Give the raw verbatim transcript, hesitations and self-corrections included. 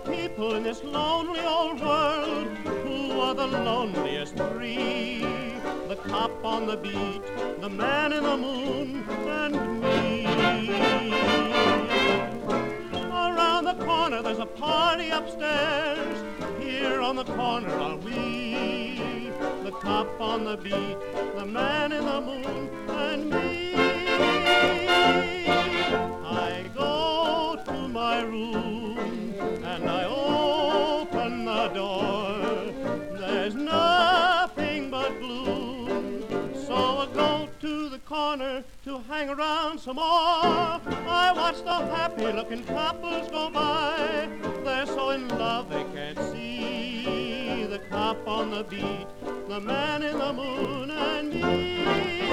people in this lonely old world, who are the loneliest three? The cop on the beat, the man in the moon, and me. Around the corner there's a party upstairs. Here on the corner are we, the cop on the beat, the man in the moon, and me. I go to my room and I open the door. There's nothing but gloom, so I go to the corner to hang around some more. I watch the happy-looking couples go by. They're so in love they can't see. The cop on the beat, the man in the moon, and me.